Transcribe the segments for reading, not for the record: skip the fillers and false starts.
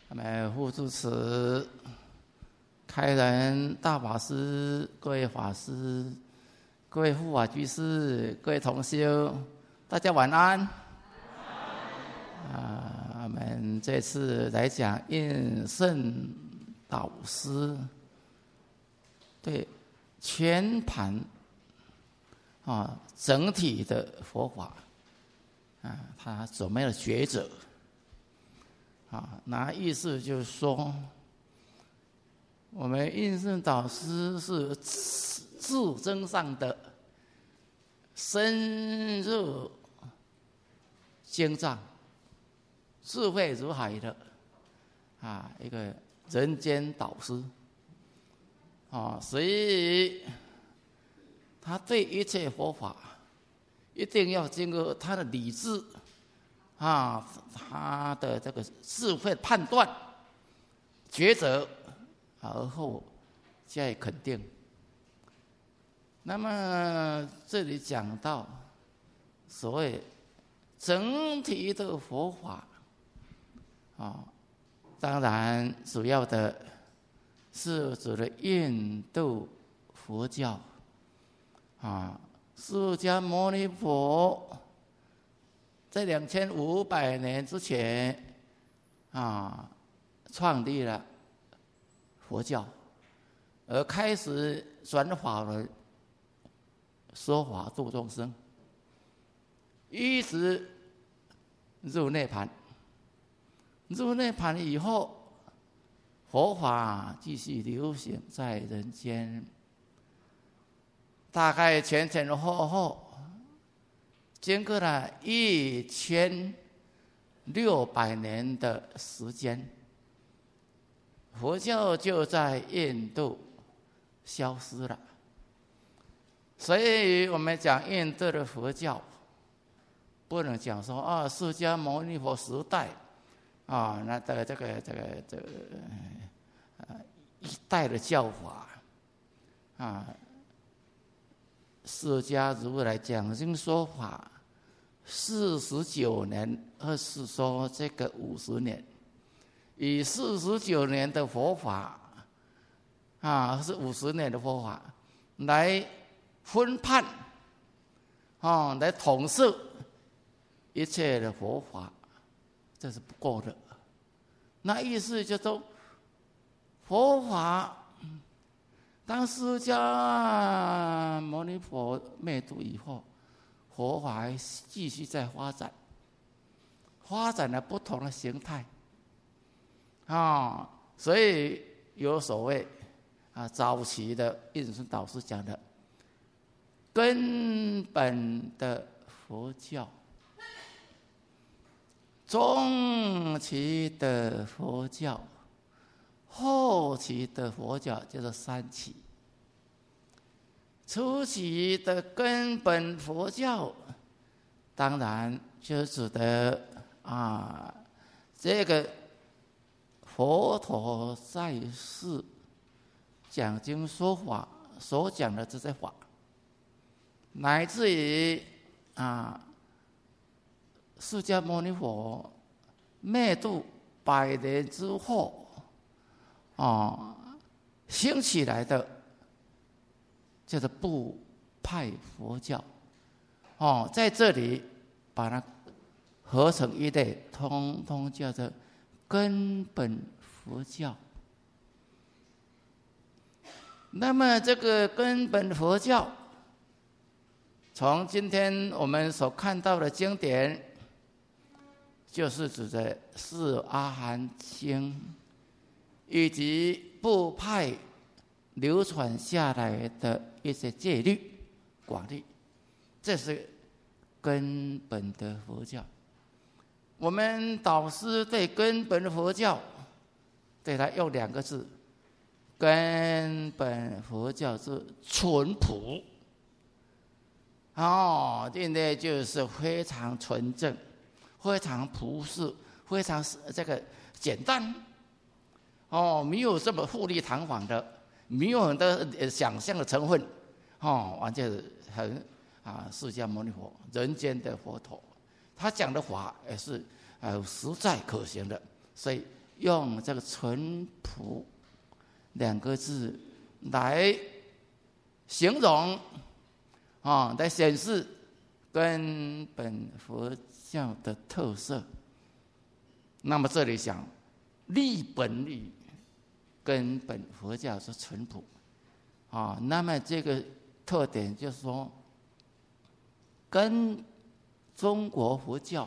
那么副主持、开人、大法师、各位法师、各位护法居士、各位同修，大家晚安。我们这次来讲印圣导师对全盘整体的佛法他准备了抉择那意思就是说，我们印圣导师是自证上的深入经藏、智慧如海的一个人间导师所以他对一切佛法一定要经过他的理智他的这个智慧判断、抉择，而后加以肯定。那么这里讲到所谓整体的佛法当然主要的是指的印度佛教释迦牟尼佛在2500年之前创立了佛教，而开始转法轮说法度众生，一直入涅槃。入涅槃以后，佛法继续流行在人间，大概前后后经过了1600年的时间，佛教就在印度消失了。所以我们讲印度的佛教，不能讲说释迦牟尼佛时代那这个一代的教法释迦如来讲经说法49年，或是说这个50年，以49年的佛法是50年的佛法来分判来统摄一切的佛法，这是不够的。那意思就是说，佛法当释迦牟尼佛灭度以后，佛法还继续在发展，发展了不同的形态所以有所谓早期的印圣导师讲的根本的佛教、中期的佛教、后期的佛教，就是3期。初期的根本佛教，当然就指的这个佛陀在世讲经说法所讲的这些法，乃至于释迦牟尼佛灭度100年之后兴起来的叫做部派佛教在这里把它合成一类，通通叫做根本佛教。那么这个根本佛教，从今天我们所看到的经典，就是指的是阿含经以及部派流传下来的一些戒律广律，这是根本的佛教。我们导师对根本的佛教，对他用2个字：根本佛教是淳朴现在就是非常纯正、非常朴实、非常这个简单没有这么富丽堂皇的，没有很多想象的成分完全很释迦牟尼佛人间的佛陀，他讲的法也是实在可行的，所以用这个淳朴2个字来形容来显示根本佛教的特色。那么这里讲立本律，根本佛教是淳朴那么这个特点就是说，跟中国佛教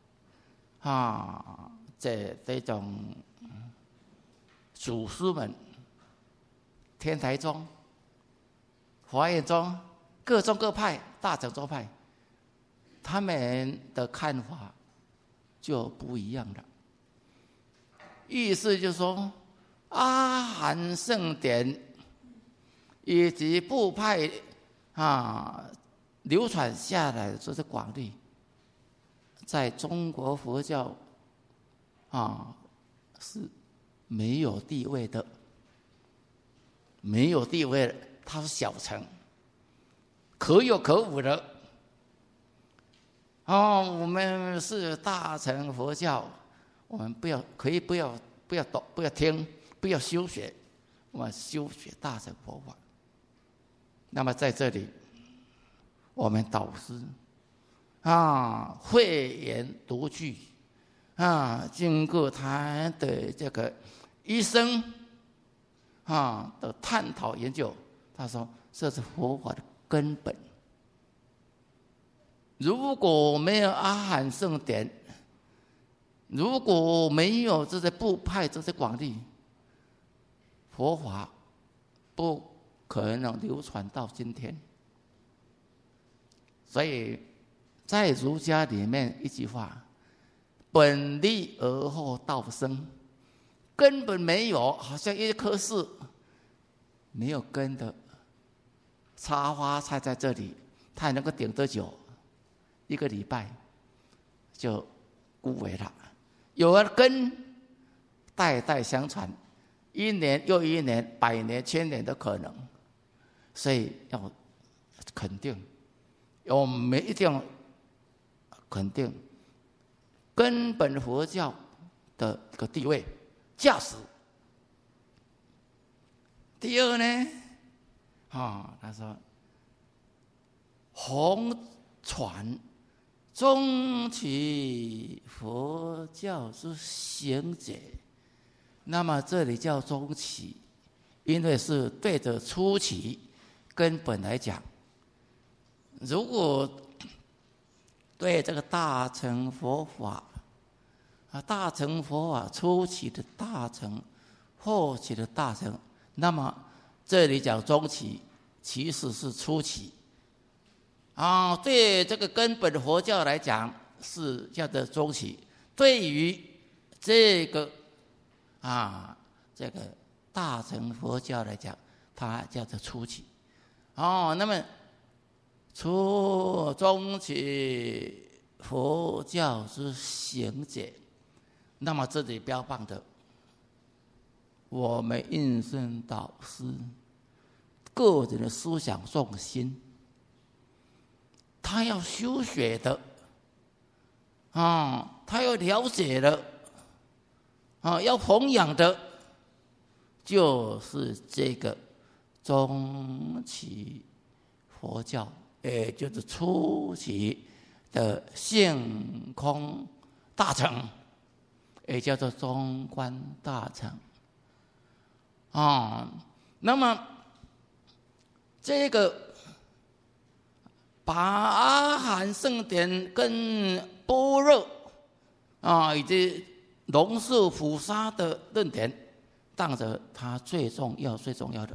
这种祖师们，天台宗、华严宗各宗各派、大乘宗派，他们的看法就不一样了。意思就是说，阿含圣典以及部派流传下来的这些广律，在中国佛教是没有地位的，没有地位的，它是小乘，可有可无的。我们是大乘佛教，我们可以不要懂，不要听，不要修学，我们修学大乘佛法。那么在这里，我们导师慧眼独具经过他的这个一生的探讨研究，他说这是佛法的根本。如果没有阿含圣典，如果没有这些部派、这些广律，佛法不可能流传到今天。所以在儒家里面一句话，本立而后道生，根本没有，好像一棵树没有根的插花插在这里，它能够顶多久？1个礼拜就枯萎了。有了根，代代相传，1年又1年，100年、1000年的可能。所以要肯定，我们一定要肯定根本佛教的一个地位、价值。第二呢，他说弘传终起佛教之行者。那么这里叫终起，因为是对着初起根本来讲。如果对这个大乘佛法大乘佛法初期的大乘、后期的大乘，那么这里讲终起，其实是初起对这个根本佛教来讲是叫做终起，对于这个这个大乘佛教来讲，它叫做初起那么终起佛教之行者，那么这里标榜的，我们应身导师个人的思想重心，他要修学的他要了解的要弘扬的，就是这个终起佛教，也就是初期的性空大乘，也叫做中观大乘那么这个把阿含圣典跟般若以及龙树菩萨的论点当着他最重要的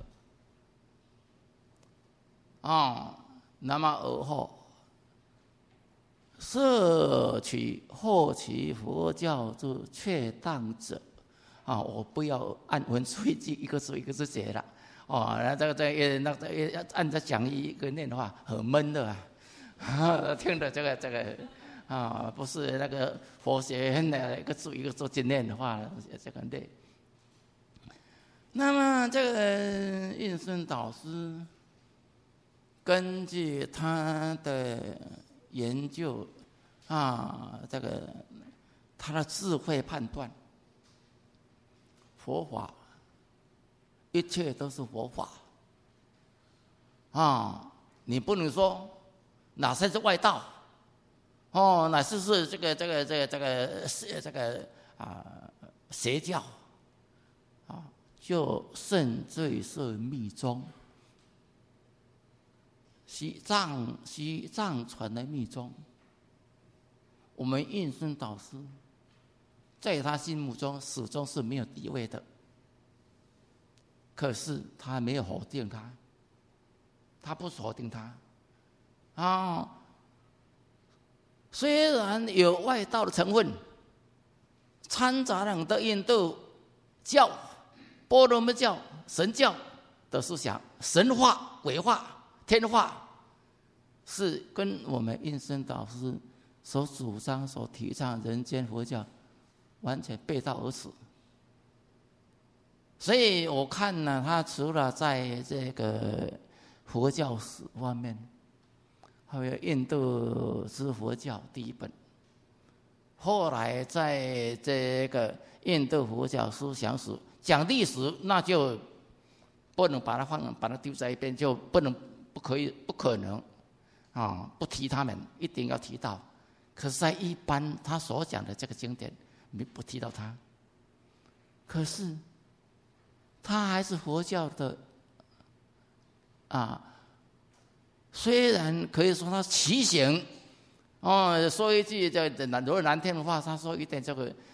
那么而后摄取后期佛教之确当者我不要按文随机一个字一个字写了那按照讲义一个念的话很闷的听着这个不是那个佛学院的一个字一个字去念的话，这个累。那么这个印顺导师根据他的研究这个他的智慧判断佛法，一切都是佛法啊！你不能说哪些是外道，哪些是这个邪教啊？就甚至是密宗，西藏传的密宗，我们印顺导师在他心目中始终是没有地位的，可是他没有否定他，他不否定他啊。虽然有外道的成分，掺杂了的印度教、波罗蜜教、神教的思想，神话、鬼话、天话，是跟我们印顺导师所主张、所提倡人间佛教完全背道而驰。所以我看呢，他除了在这个佛教史方面，还有印度之佛教第一本，后来在这个印度佛教思想史讲历史，那就不能把它丢在一边，就不可能啊，不提他们，一定要提到。可是，在一般他所讲的这个经典，你不提到他，可是他还是佛教的虽然可以说他奇形说一句如果难听的话，他说一点这个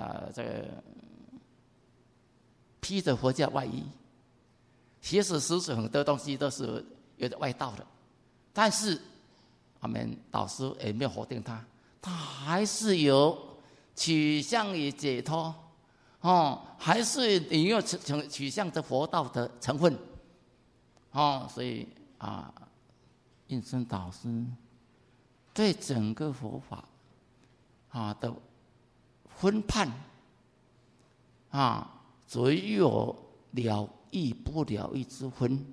披着佛教外衣，其实很多东西都是有点外道的，但是我们导师也没有否定他，他还是有取向于解脱还是也有取向的佛道的成分所以印顺导师对整个佛法的分判只有了义不了义之分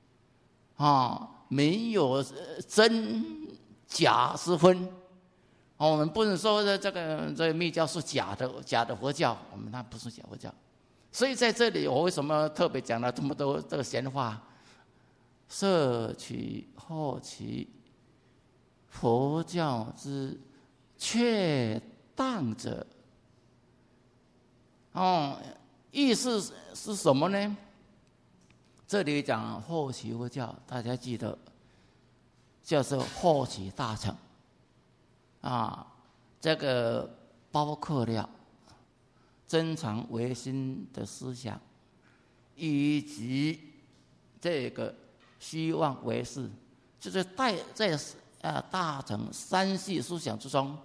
没有真假之分。我们不能说这个密教是假的佛教，我们那不是假佛教。所以在这里，我为什么特别讲了这么多这个闲话？摄取获取佛教之确当者，意思是什么呢？这里讲获取佛教，大家记得叫做获取大乘这个包括了真常唯心的思想，以及这个虚妄为事，就是在大乘三系思想之中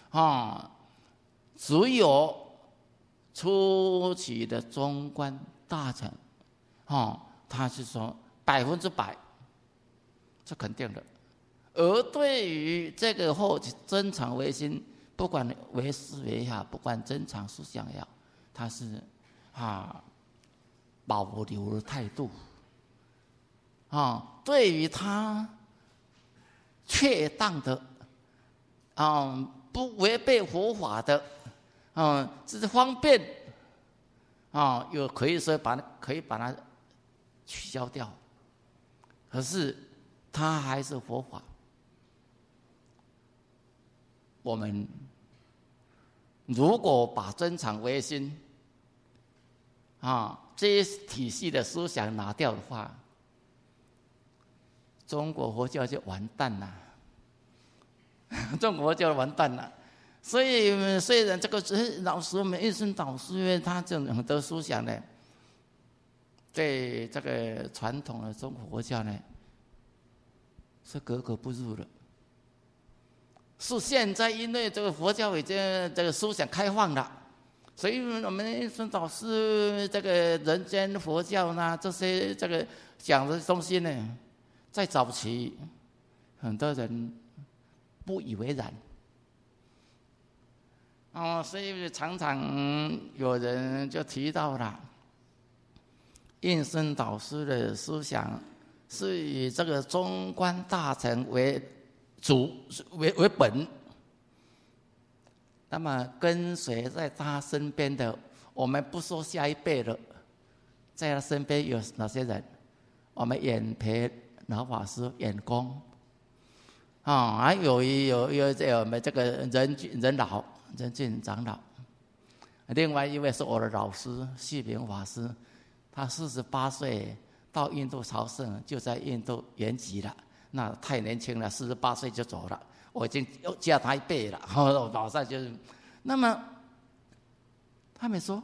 只有初期的中观大乘他是说100%是肯定的。而对于这个后真常唯心，不管唯识也好，不管真常思想也好，他是保留的态度对于他确当的不违背佛法的这是方便又可以说可以把它取消掉，可是它还是佛法。我们如果把真常唯心这些体系的思想拿掉的话，中国佛教就完蛋了中国佛教完蛋了。所以虽然这个老师，我们印顺导师，因为他这种很多思想呢，对这个传统的中国佛教呢是格格不入的。是现在因为这个佛教已经这个思想开放了，所以我们印顺导师这个人间佛教呢，这些这个讲的东西呢，在早期很多人不以为然所以常常有人就提到了印顺导师的思想是以这个中观大乘为本，那么跟随在他身边的我们不说下一辈了，在他身边有哪些人？我们远培老法师、远公，还有我们这个仁俊长老，另外一位是我的老师旭明法师，他48岁到印度朝圣，就在印度圆寂了。那太年轻了，48岁就走了，我已经加他1倍了，我马上就是。那么他们说，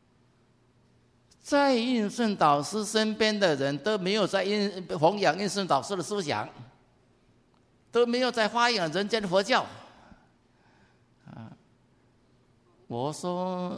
在印顺导师身边的人都没有在弘扬印顺导师的思想，都没有在发扬人间佛教。我说，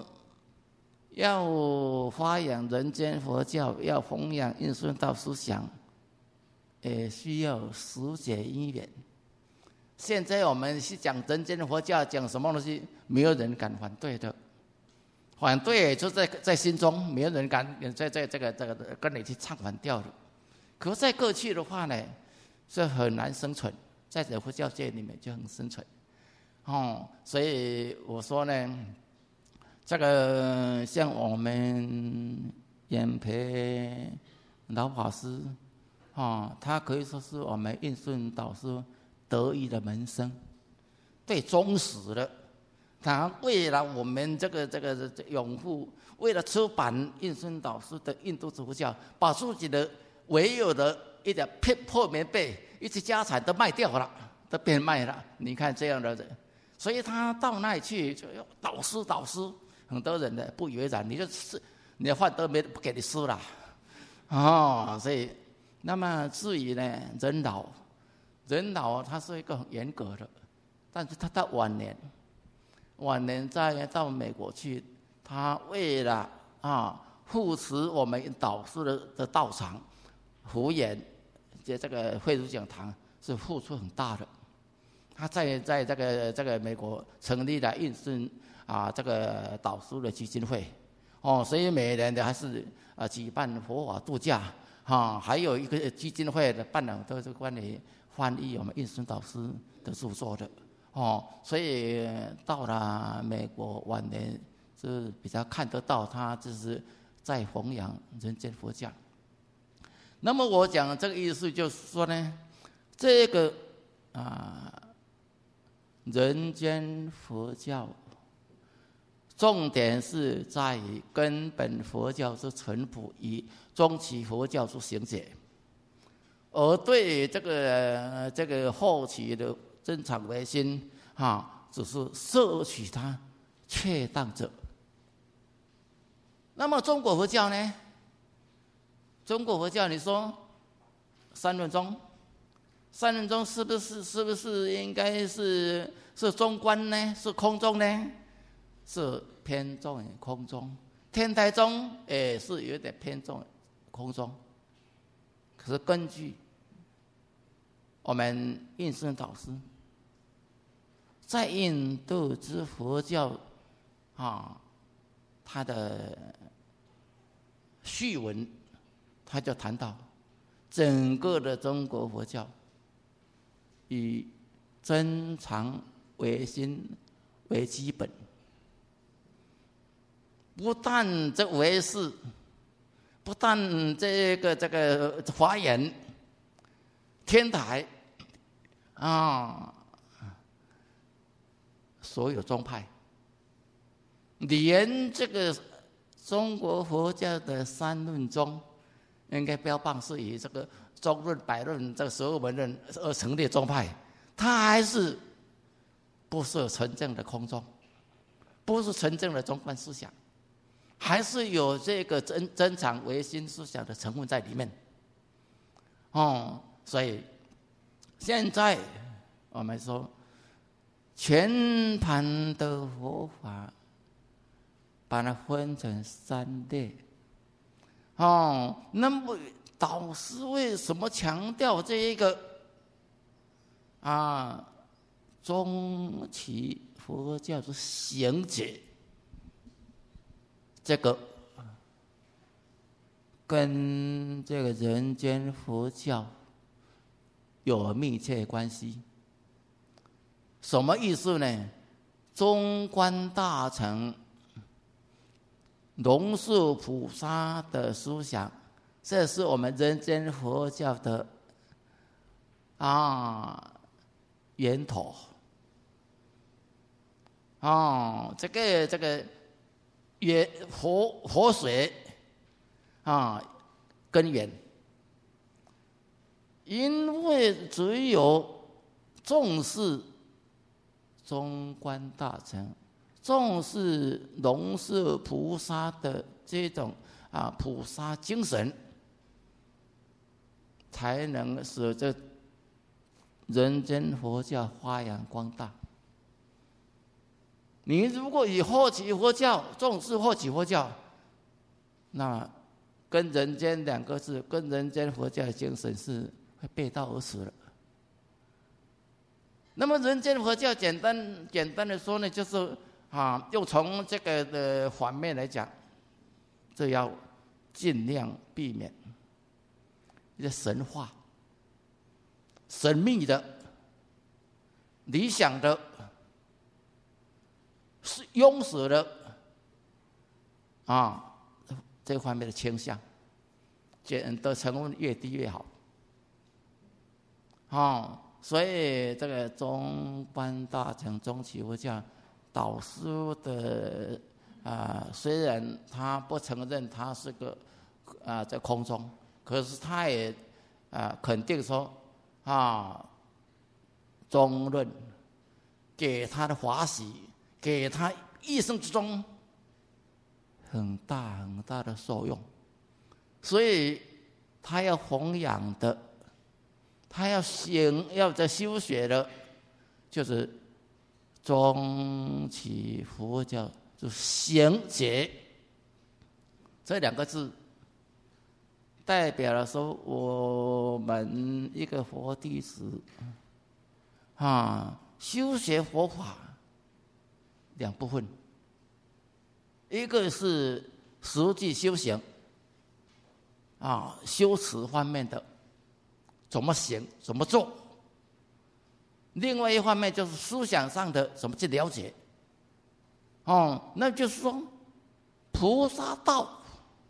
要发扬人间佛教，要弘扬印顺道思想，也需要时节因缘。现在我们是讲人间佛教，讲什么东西，没有人敢反对的。反对就在心中，没有人敢在这个跟你去唱反调的。可在过去的话呢，是很难生存，在佛教界里面就很生存。所以我说呢，这个像我们远培老法师，他可以说是我们印顺导师得意的门生，最忠实的。他为了我们这个拥护，为了出版印顺导师的印度佛教，把自己的唯有的一点破棉被、一些家产都卖掉了，都变卖了。你看这样的人。所以他到那里去就要导师，很多人呢不以为然，你的饭都不给你吃了，所以那么至于呢，人老他是一个很严格的，但是他到晚年再到美国去，他为了扶持我们导师的道场，福研这个慧如讲堂是付出很大的。他在这个美国成立了印顺这个导师的基金会，所以每年的还是举办佛法度假，还有一个基金会的办了都是关于翻译我们印顺导师的著作的，所以到了美国晚年是比较看得到他就是在弘扬人间佛教。那么我讲这个意思就是说呢，这个人间佛教重点是在于根本佛教之淳朴与终极佛教之行解，而对这个后期的增长唯心只是摄取它确当者。那么中国佛教呢？中国佛教你说三论宗是不是应该是中观呢？是空宗呢？是偏重于空宗。天台宗也是有点偏重空宗。可是根据我们印顺导师在印度之佛教他的序文，他就谈到整个的中国佛教以增长唯心为基本，不但这唯识，不但这个华严、天台所有宗派，连这个中国佛教的三论宗，应该标榜是以这个中论、百论这个所有门论而成立宗派，它还是不是纯正的空宗，不是纯正的中观思想，还是有这个增长唯心思想的成分在里面。所以现在我们说全盘的佛法，把它分成3类。那么导师为什么强调这一个终极佛教的行解？这个跟这个人间佛教有密切关系。什么意思呢？中观大乘龙树菩萨的思想，这是我们人间佛教的源头。这个活水根源。因为只有重视中观大乘，重视龙树菩萨的这种菩萨精神，才能使这人间佛教发扬光大。你如果以后起佛教，重视后起佛教，那跟人间两个字，跟人间佛教的精神是会背道而驰了。那么人间佛教简单的说呢，就是又从这个的反面来讲，这要尽量避免一些神话、神秘的、理想的、是庸俗的这方面的倾向，的成分越低越好。所以这个中观大乘中起佛教导师的虽然他不承认他是个在空中，可是他也肯定说中论给他的法喜，给他一生之中很大很大的受用。所以他要弘扬的，他要在修学的，就是中起佛教，就行解这两个字，代表了说我们一个佛弟子修学佛法两部分，一个是实际修行修持方面的怎么行怎么做，另外一方面就是思想上的怎么去了解那就是说菩萨道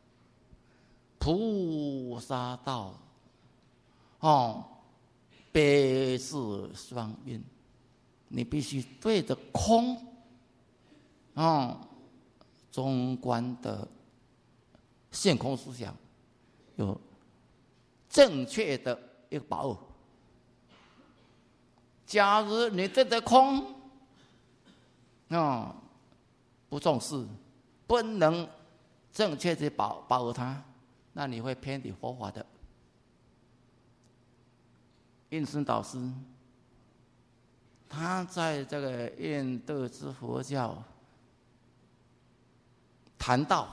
悲是双运，你必须对着空中观的现空思想有正确的一个把握。假如你对着空不重视，不能正确的把握它，那你会偏离佛法的。印顺导师他在这个印度之佛教谈到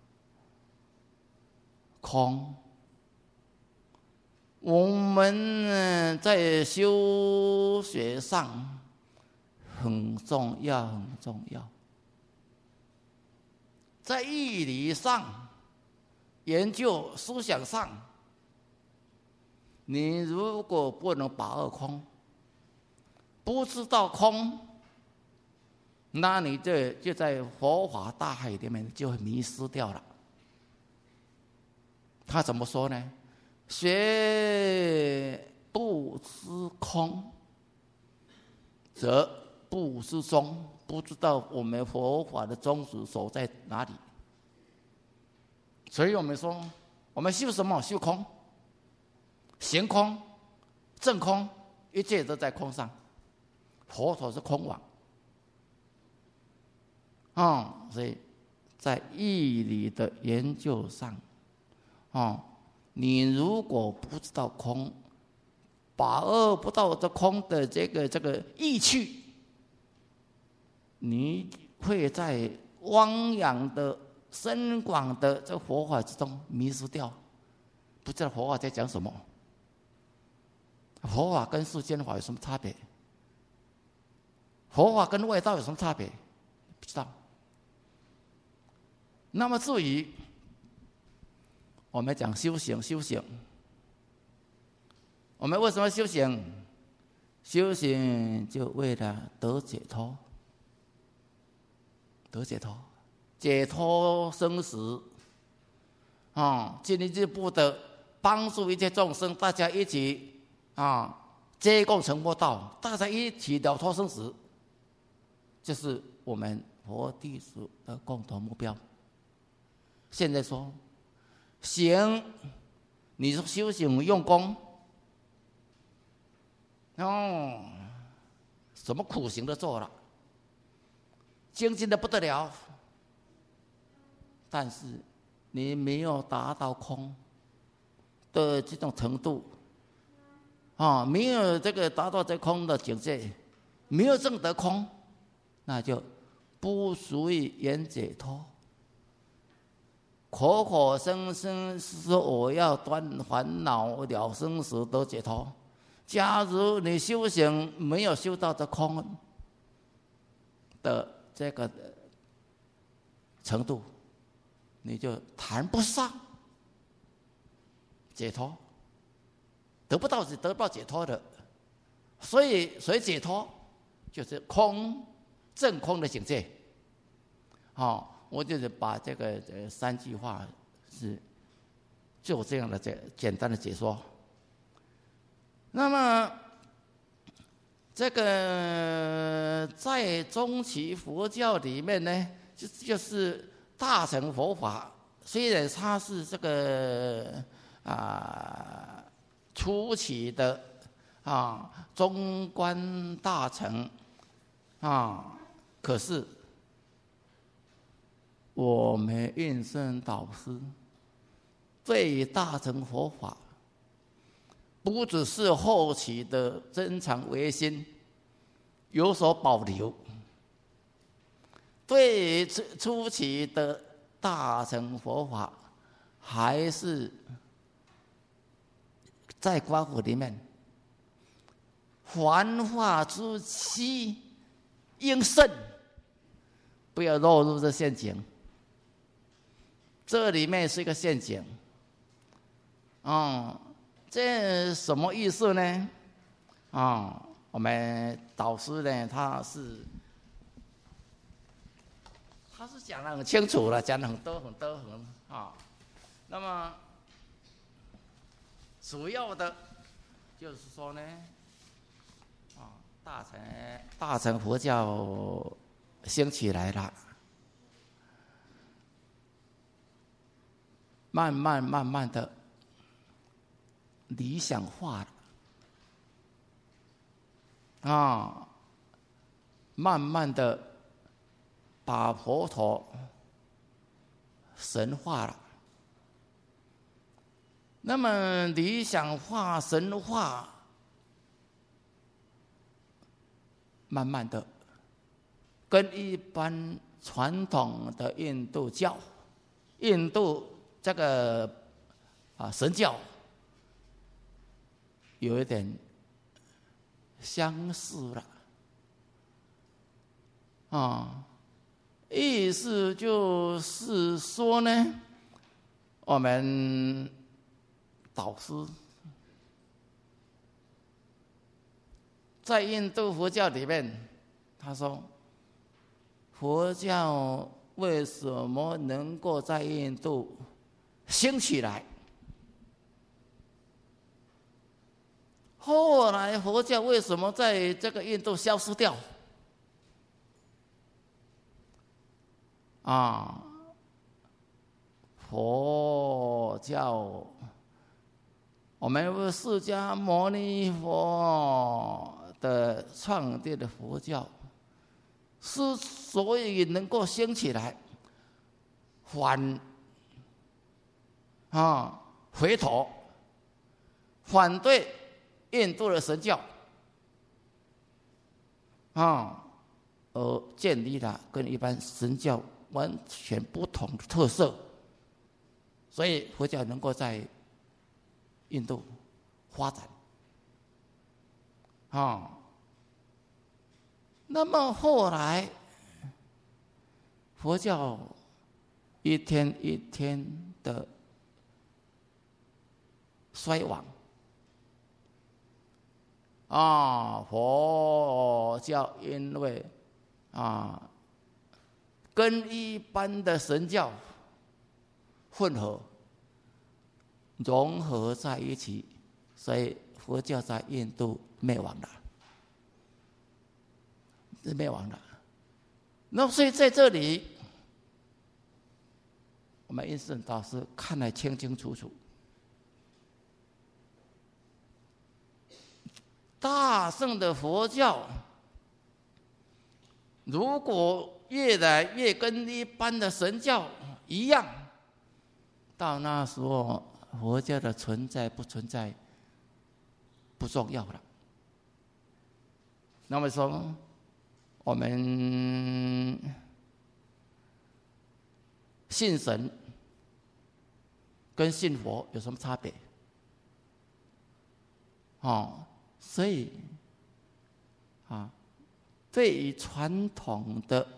空，我们在修学上很重要，在义理上、研究思想上，你如果不能把握空，不知道空，那你就在佛法大海里面就会迷失掉了。他怎么说呢？学不知空，则不知宗。不知道我们佛法的宗旨所在哪里。所以我们说，我们修什么？修空、行空、正空，一切都在空上。佛陀是空王所以在义理的研究上你如果不知道空，把握不到这空的这个意趣，你会在汪洋的深广的这佛法之中迷失掉，不知道佛法在讲什么。佛法跟世间法有什么差别？佛法跟外道有什么差别？不知道。那么至于我们讲修行，我们为什么修行？修行就为了得解脱， 解脱生死，进一步的帮助一切众生，大家一起皆共成佛道，大家一起了脱生死，这是我们佛弟子的共同目标。现在说行，你说修行用功，什么苦行都做了，精进的不得了，但是你没有达到空的这种程度，没有这个达到这空的境界，没有证得空，那就不属于圆解脱。口口声声说我要断烦恼了生死得解脱，假如你修行没有修到这空的这个程度，你就谈不上解脱，得不到解脱的。所以解脱就是空，正空的境界。我就是把这个3句话是做这样的简单的解说。那么这个在中期佛教里面呢，就是大乘佛法，虽然它是这个初期的中观大乘可是我们运生导师对于大乘佛法，不只是后期的真常唯心有所保留，对于初期的大乘佛法，还是在观佛里面，凡法之期应慎，不要落入这陷阱。这里面是一个陷阱，这什么意思呢？我们导师呢，他是讲得很清楚了，讲得很多那么主要的就是说呢，大乘佛教兴起来了，慢慢的理想化了，慢慢的把佛陀神化了。那么理想化、神化，慢慢的跟一般传统的印度教、印度这个神教有一点相似了，意思就是说呢，我们导师在印度佛教里面，他说佛教为什么能够在印度兴起来，后来佛教为什么在这个印度消失掉？佛教，我们释迦牟尼佛的创立的佛教，之所以能够兴起来，回头反对印度的神教，而建立了跟一般神教完全不同的特色，所以佛教能够在印度发展。那么后来佛教一天一天的衰亡，佛教因为跟一般的神教混合融合在一起，所以佛教在印度灭亡了，是灭亡了。那所以在这里，我们印顺导师看得清清楚楚。大乘的佛教，如果越来越跟一般的神教一样，到那时候佛教的存在不存在不重要了。那么说，我们信神跟信佛有什么差别？所以对于传统的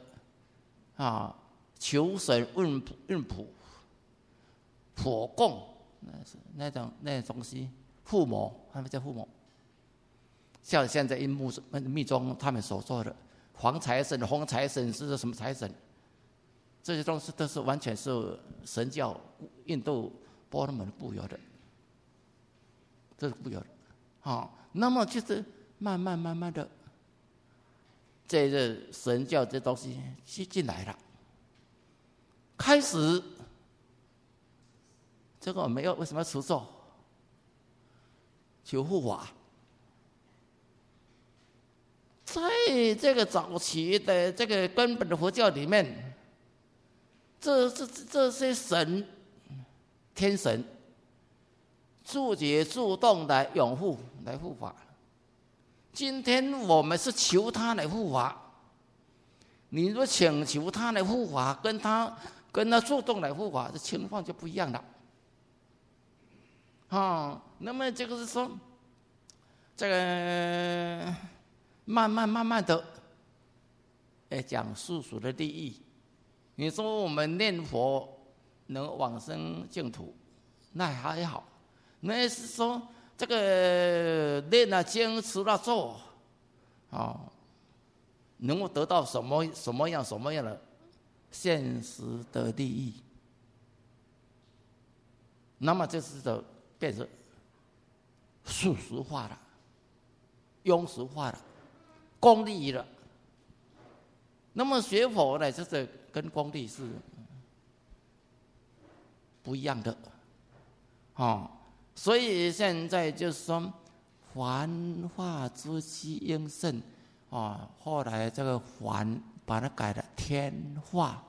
求神问卜、火供那种东西，附魔，他们叫附魔。像现在密宗他们所做的黄财神、红财神是什么财神？这些东西都是完全是神教印度波罗门固有的，这是固有的。那么就是慢慢的，这个神教这东西进来了，开始这个我们为什么要持咒？求护法。在这个早期的这个根本的佛教里面，这些神、天神自觉自动来拥护、来护法。今天我们是求他来护法，你若请求他来护法，跟他主动来护法，这情况就不一样了。那么这个是说，这个慢慢的，讲世俗的利益。你说我们念佛能往生净土，那还好。那是说这个念了经持了咒，能够得到什么样的现实的利益？那么这是就变成世俗化了、庸俗化了、功利了。那么学佛呢，就是跟功利是不一样的，所以现在就是说，凡化之机应圣，后来这个凡把它改了天化、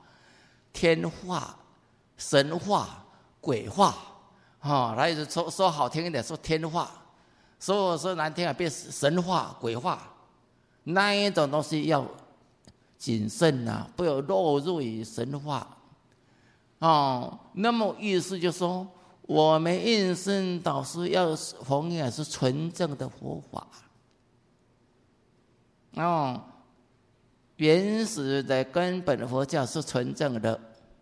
神化、鬼化，来说好听一点说天化，说难听变神化、鬼化，那一种东西要谨慎不要落入于神化。那么意思就是说，我们印顺导师要弘扬是纯正的佛法。原始的根本的佛教是纯正的。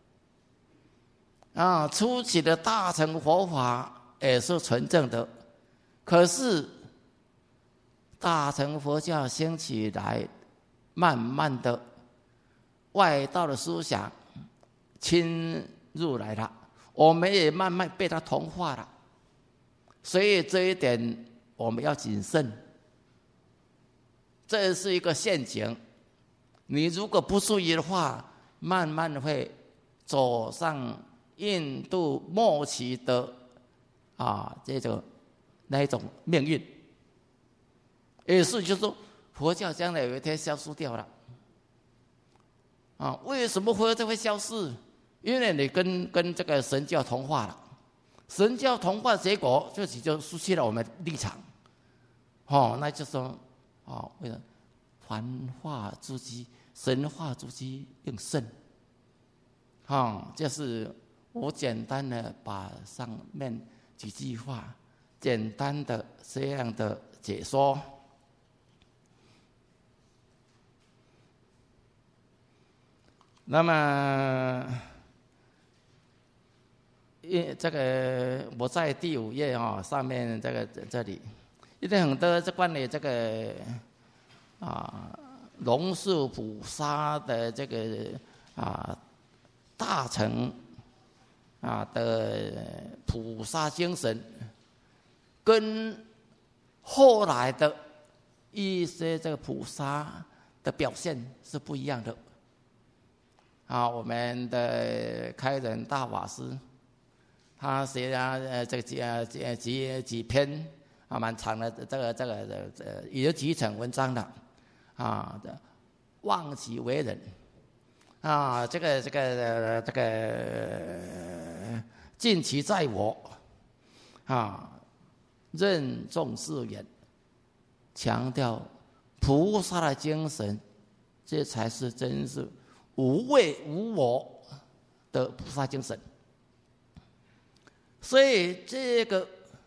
初期的大乘佛法也是纯正的。可是大乘佛教兴起来，慢慢的外道的思想侵入来了，我们也慢慢被它同化了。所以这一点我们要谨慎，这是一个陷阱。你如果不注意的话，慢慢会走上印度末期的那一种命运。也是就是说，佛教将来有一天消失掉了。为什么佛教会消失？因为你跟这个神教同化了。神教同化结果就失去了我们立场。那就说为了凡化之机、神化之机应圣。就是我简单的把上面几句话简单的这样的解说。那么这个我在第5页上面这里一定很多这关于这个龙树菩萨的这个大乘的菩萨精神，跟后来的一些这个菩萨的表现是不一样的。我们的开仁大法师，他写了这个几篇蛮长的也有几层文章的忘己为人这个尽其在我任重誓远，强调菩萨的精神，这才是真是无为无我的菩萨精神。所以这个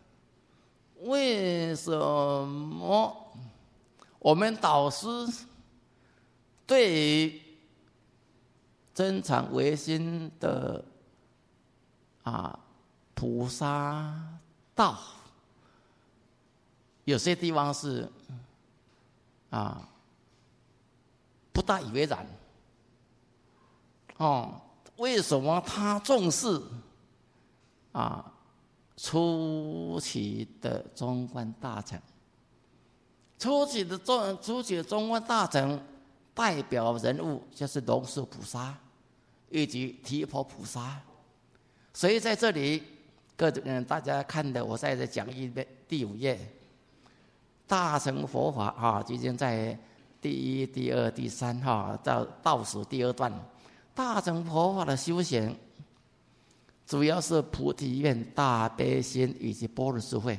为什么我们导师对于真常唯心的菩萨道，有些地方是不大以为然。为什么他重视初期的中观大乘？初期的中观大乘代表人物就是龙树菩萨以及提婆菩萨。所以在这里大家看的，我在这讲义的第5页，大乘佛法已经在第1、第2、第3倒数第2段。大乘佛法的修行，主要是菩提愿、大悲心以及般若智慧，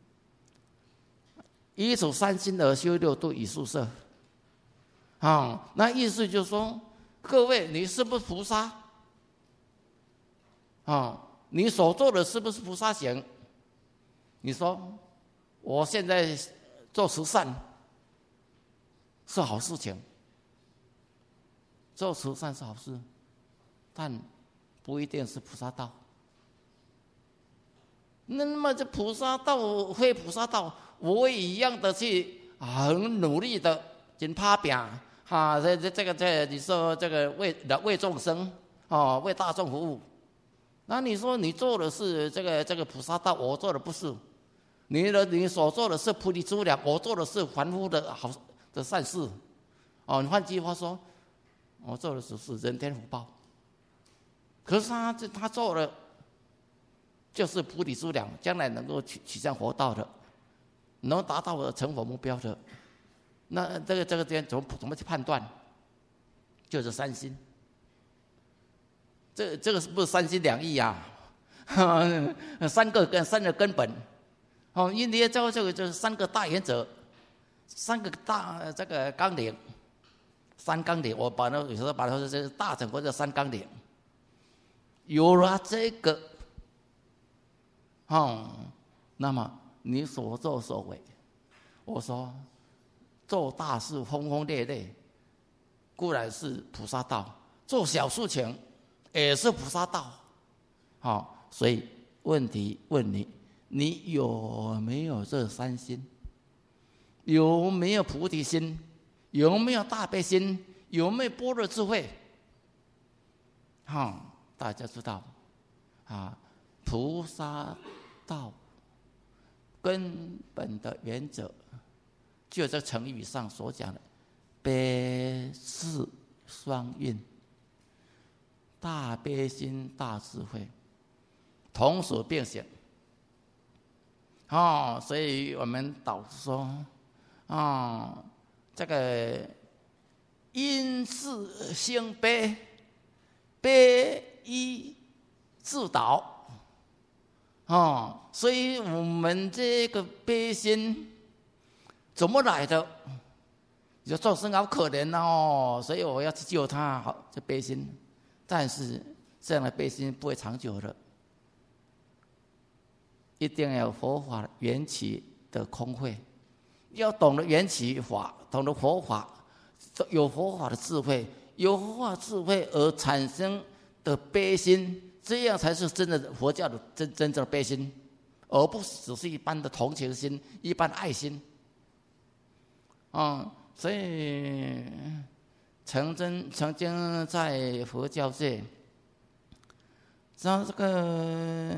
依此3心而修6度以宿舍。那意思就是说，各位，你是不是菩萨？你所做的是不是菩萨行？你说我现在做慈善是好事情，做慈善是好事，但不一定是菩萨道。那么这菩萨道非菩萨道，我也一样的去很努力的真打拼你说这个为众生为大众服务。那你说你做的是这个菩萨道，我做的不是。你所做的是菩提资粮，我做的是凡夫的好的善事。你换句话说，我做的是人天福报。可是他做的就是菩提资粮，将来能够取向佛道的，能达到成佛目标的。那这个点怎么去判断？就是3心。这个是不是3心2意三个根本。因为这个就是3个大原则，3个大这个纲领，3纲领，我有时候把它说这是大乘或者3纲领。有了这个，那么你所作所为，我说做大事轰轰烈烈，固然是菩萨道；做小事情也是菩萨道。所以问题问你，你有没有这3心？有没有菩提心？有没有大悲心？有没有般若智慧？大家知道菩萨道根本的原则，就这成语上所讲的悲智双运，大悲心大智慧同时并行。所以我们导师说这个因事兴悲，悲依自导。所以我们这个悲心怎么来的？你说众生好可怜所以我要去救他，好，这悲心。但是这样的悲心不会长久的，一定要有佛法缘起的空慧，要懂得缘起法，懂得佛法，有佛法的智慧，有佛法智慧而产生的悲心，这样才是真的佛教的真正的悲心，而不只是一般的同情心、一般的爱心。所以曾经在佛教界，像这个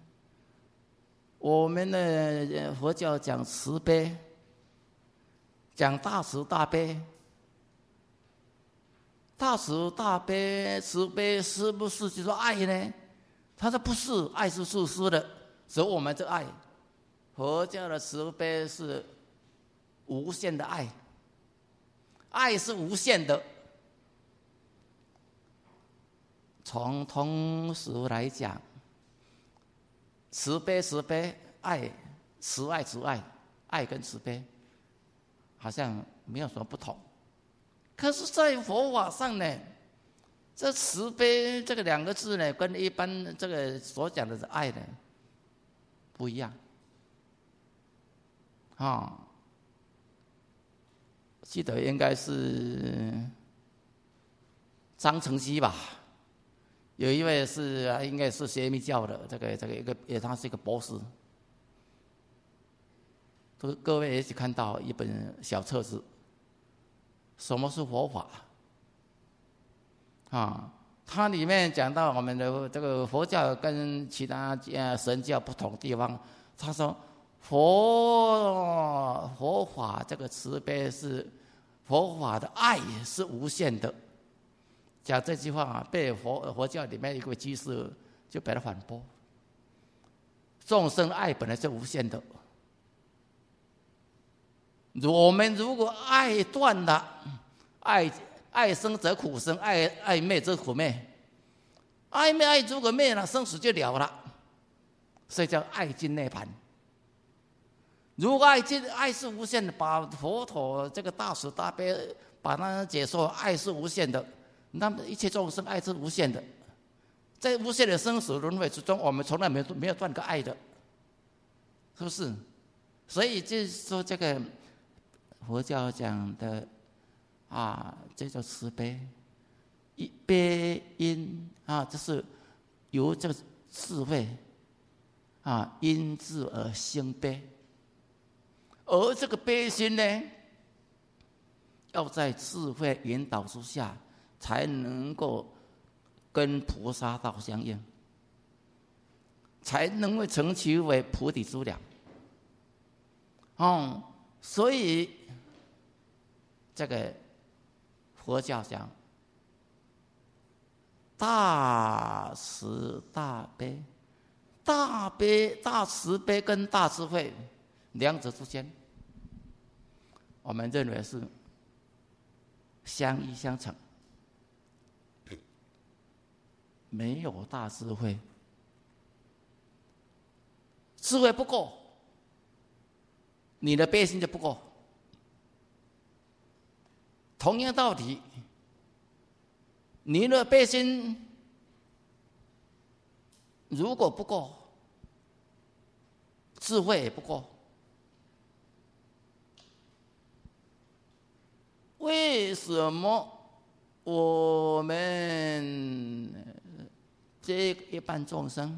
我们的佛教讲慈悲，讲大慈大悲。大慈大悲慈悲是不是就是爱呢？他说不是，爱是自私的，所以我们这爱。佛教的慈悲是无限的爱，爱是无限的。从通俗来讲，慈悲爱，慈爱，爱跟慈悲好像没有什么不同。可是，在佛法上呢，这慈悲这个两个字呢，跟一般这个所讲的爱呢不一样。记得应该是张承基吧，有一位是应该是邪密教的，这个他是一个博士。各位也许看到一本小册子。什么是佛法？它里面讲到我们的这个佛教跟其他神教不同的地方。他说佛法这个慈悲是佛法的爱是无限的。讲这句话被佛教里面一个居士就把它反驳：众生的爱本来是无限的。我们如果爱断了，爱生则苦生，爱灭则苦灭。爱如果灭了，生死就了了，所以叫爱尽涅槃。如果爱是无限的，把佛陀这个大慈大悲把它解说爱是无限的，那么一切众生爱是无限的，在无限的生死轮回之中，我们从来没有断过爱的，是不是？所以就是说这个。佛教讲的这叫慈悲，悲因这是由这个智慧因智而生悲，而这个悲心呢，要在智慧引导之下，才能够跟菩萨道相应，才能够成其为菩提资粮。所以这个佛教讲大慈大悲，大慈悲跟大智慧两者之间，我们认为是相依相成。没有大智慧，智慧不够，你的悲心就不够。同样道理，你的悲心如果不够，智慧也不够。为什么我们这一般众生，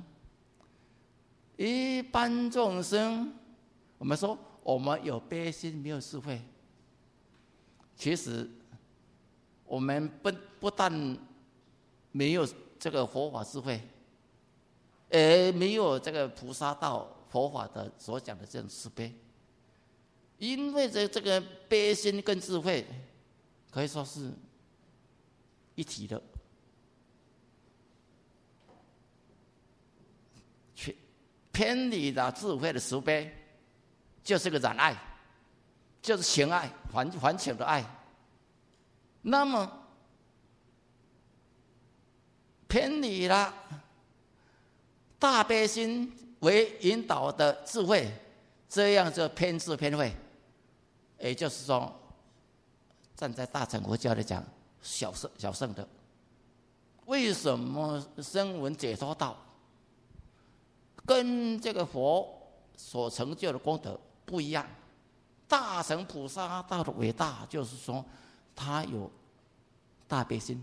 我们说我们有悲心，没有智慧。其实我们不但没有这个佛法智慧，没有这个菩萨道佛法的所讲的这种慈悲，因为这个悲心跟智慧可以说是一体的，偏离了智慧的慈悲，就是个染爱，就是情爱，还情的爱。那么偏离了大悲心为引导的智慧，这样就偏智偏慧。也就是说，站在大乘佛教来讲，小乘的。为什么声闻解脱道跟这个佛所成就的功德不一样？大乘菩萨道的伟大，就是说他有大悲心，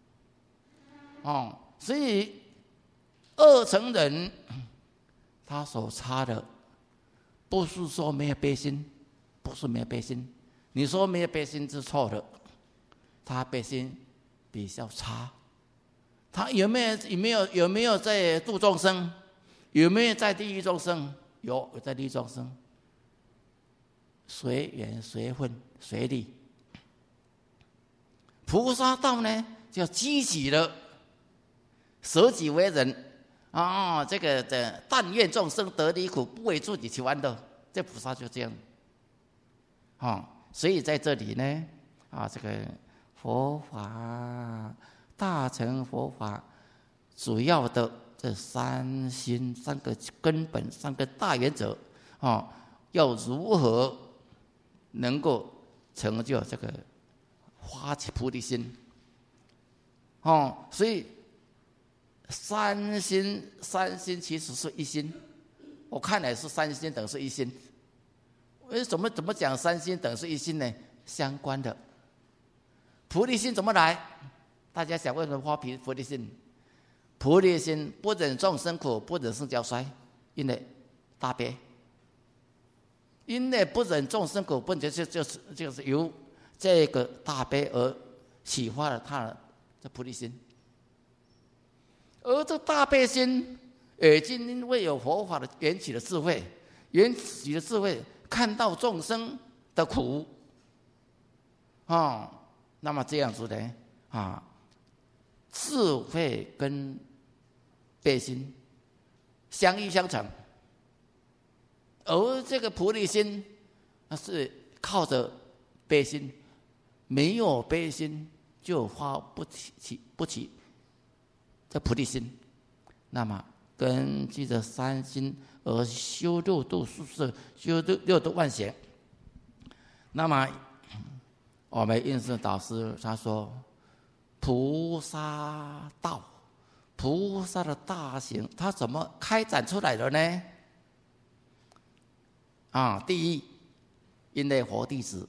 所以二乘人他所差的，不是说没有悲心，不是没有悲心，你说没有悲心是错的。 他背心比较差。他有没有在度众生？有没有在地狱众生？有在地狱众生，随缘随分随力。菩萨道呢，叫积极的舍己为人啊，这个的但愿众生得离苦，不为自己求安乐。这菩萨就这样啊，所以在这里呢啊，这个佛法大乘佛法主要的这三心、三个根本、三个大原则啊，要如何能够成就这个发起菩提心？哦，所以三心其实是一心，我看来是三心等是一心。怎么讲三心等是一心呢？相关的。菩提心怎么来？大家想为什么发菩提心？菩提心不忍众生苦，不忍圣教衰，因为大悲。因为不忍众生苦，本就是由这个大悲而启发了他的菩提心。而这大悲心已经因为有佛法的缘起的智慧，看到众生的苦啊，那么这样子呢啊，智慧跟悲心相依相成。而这个菩提心是靠着悲心，没有悲心就发不起这菩提心。那么根据这三心而修六度数世，修六度万行。那么我们印顺导师他说，菩萨道，菩萨的大行，他怎么开展出来的呢？啊，第一，因为佛弟子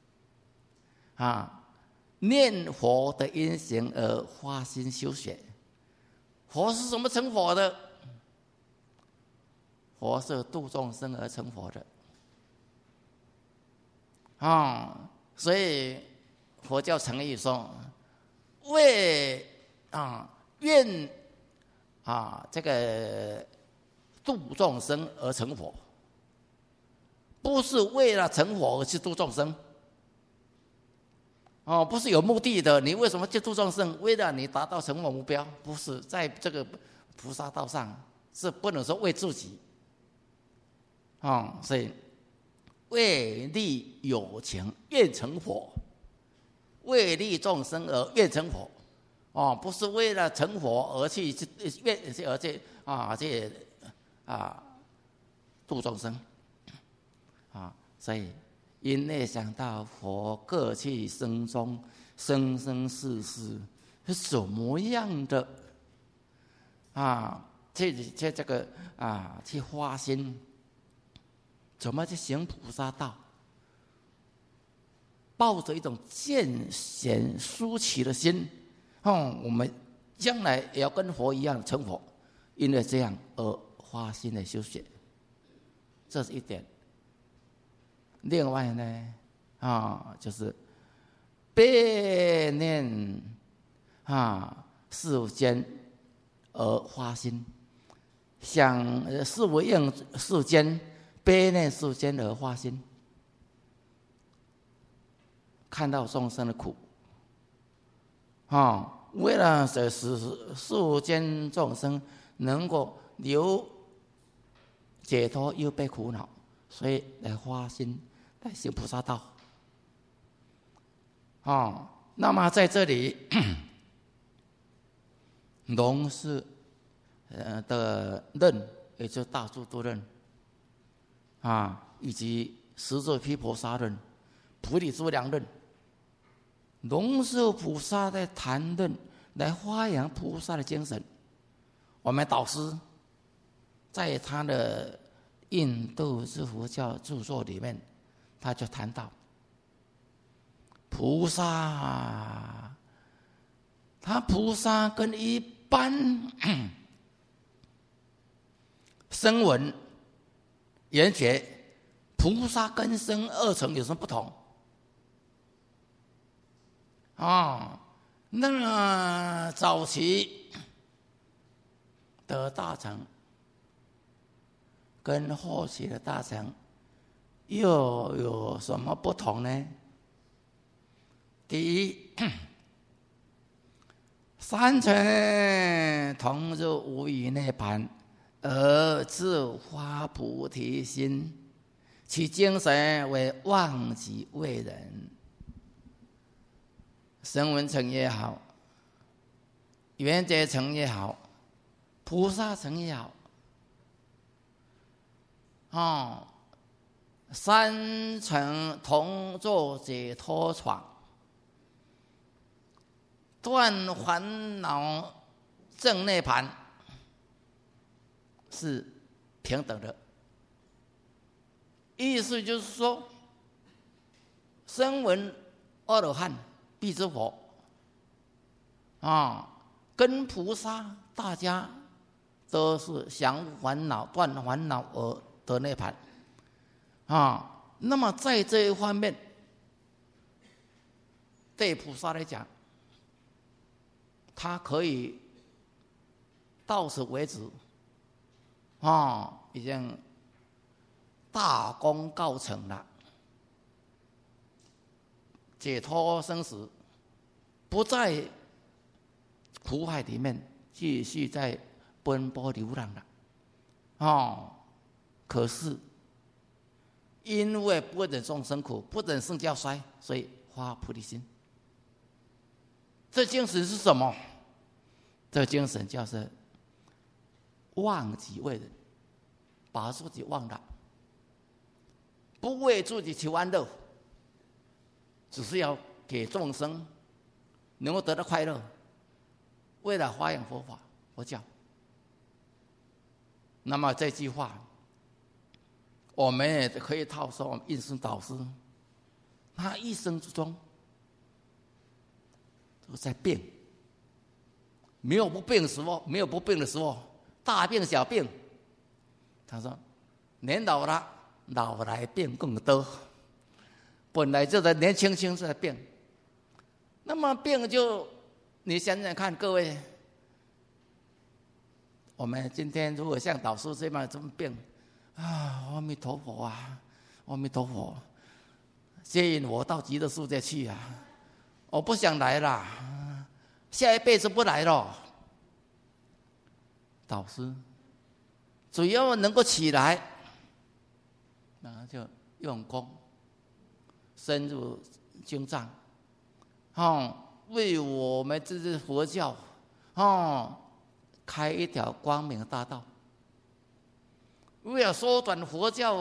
啊，念佛的因行而发心修学。佛是怎么成佛的？佛是度众生而成佛的啊，所以佛教成语说，为愿这个度众生而成佛，不是为了成佛而去度众生。哦，不是有目的的。你为什么去度众生？为了你达到成佛目标，不是在这个菩萨道上是不能说为自己。所以为利有情愿成佛，为利众生而愿成佛。不是为了成佛而去度众生所以因内想到佛各去生中，生生世世是什么样的这个去发心，怎么去行菩萨道？抱着一种见贤思齐的心，我们将来也要跟佛一样成佛，因为这样而发心的修学，这是一点。另外呢，就是悲念世间而发心，想是为应世间，悲念世间而发心，看到众生的苦，为了使世间众生能够解脱忧悲苦恼，所以来发心来行菩萨道。那么在这里龙是的任，也就是大智度论以及十座毗婆沙论、菩提资粮论，龙树菩萨在谈论来发扬菩萨的精神。我们导师在他的印度之佛教著作里面，他就谈到菩萨，他菩萨跟一般声闻缘觉菩萨根声二乘有什么不同？ 那么早期的大乘跟后期的大乘又有什么不同呢？第一，三乘同入无余涅槃，而自发菩提心，其精神为忘己为人。声闻乘也好，缘觉乘也好，菩萨乘也好，三乘同作解脱床，断烦恼证涅槃，是平等的。意思就是说，声闻阿罗汉必知佛跟菩萨大家都是降烦恼、断烦恼而得涅槃那么在这一方面，对菩萨来讲，他可以到此为止已经大功告成了，解脱生死，不在苦海里面继续在奔波流浪了可是因为不忍众生苦，不忍圣教衰，所以发菩提心。这精神是什么？这精神叫做忘己为人，把自己忘了，不为自己求安乐，只是要给众生能够得到快乐，为了发扬佛法佛教。那么这句话，我们也可以套说我们印顺导师，他一生之中都在变，没有不病的时候，没有不病的时候，大病小病。他说，年老了，老来病更多。本来就在年轻轻在病，那么病就你想想看，各位，我们今天如果像导师这么病阿弥陀佛啊，阿弥陀佛，接引我到极乐世界去啊！我不想来了，下一辈子不来了。导师只要能够起来，那就用功，深入经藏，为我们这是佛教开一条光明大道。为了缩短佛教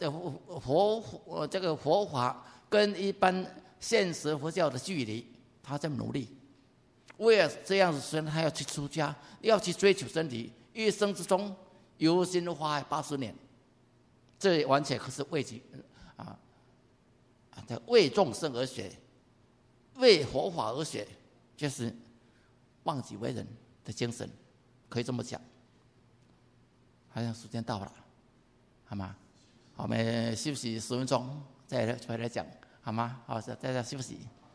这个佛法跟一般现实佛教的距离，他在努力。为了这样子，所以他要去出家，要去追求真理，一生之中由心发爱80年，这完全可是为己为众生而学，为佛法而学，就是忘己为人的精神，可以这么讲。好像时间到了，好吗？我们休息10分钟，再回来讲，好吗？好，再休息。